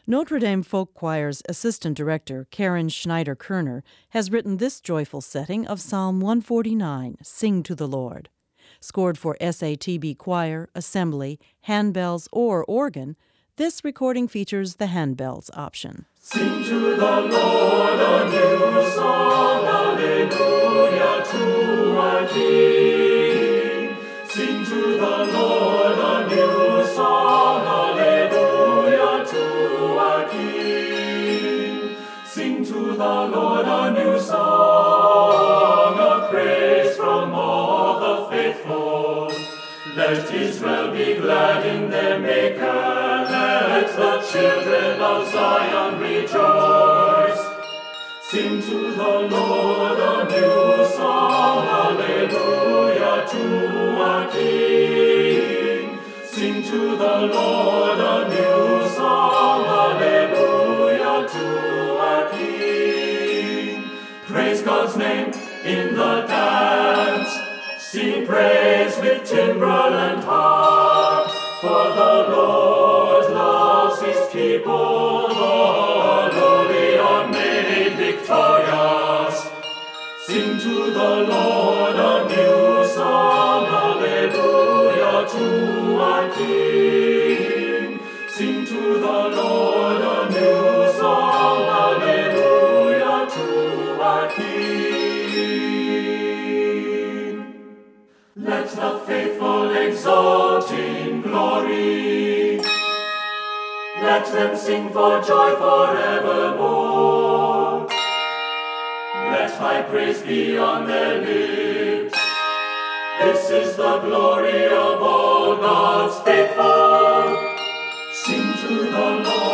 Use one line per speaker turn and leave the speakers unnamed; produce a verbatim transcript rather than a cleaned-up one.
Notre Dame Folk Choir's assistant director, Karen Schneider-Kerner, has written this joyful setting of Psalm one forty-nine, Sing to the Lord. Scored for S A T B choir, assembly, handbells, or organ, this recording features the handbells option.
Sing to the Lord a new song, Alleluia to our King. Sing to the Lord a new song, Alleluia to our King. Sing to the Lord a new song of praise from all the faithful. Let Israel be glad in their Maker. Let the children of Zion rejoice. Sing to the Lord a new song, Alleluia to our King. Sing to the Lord a new song, Alleluia to our King. Praise God's name in the dance. Sing praise with timbrel and harp, for the Lord loves his people, the lowly are made victorious. Sing to the Lord a new song, Alleluia to our King. Sing to the Lord a new song, Alleluia to our King. Let the faithful exult in glory. Let them sing for joy forevermore. Let high praise be on their lips. This is the glory of all God's faithful. Sing to the Lord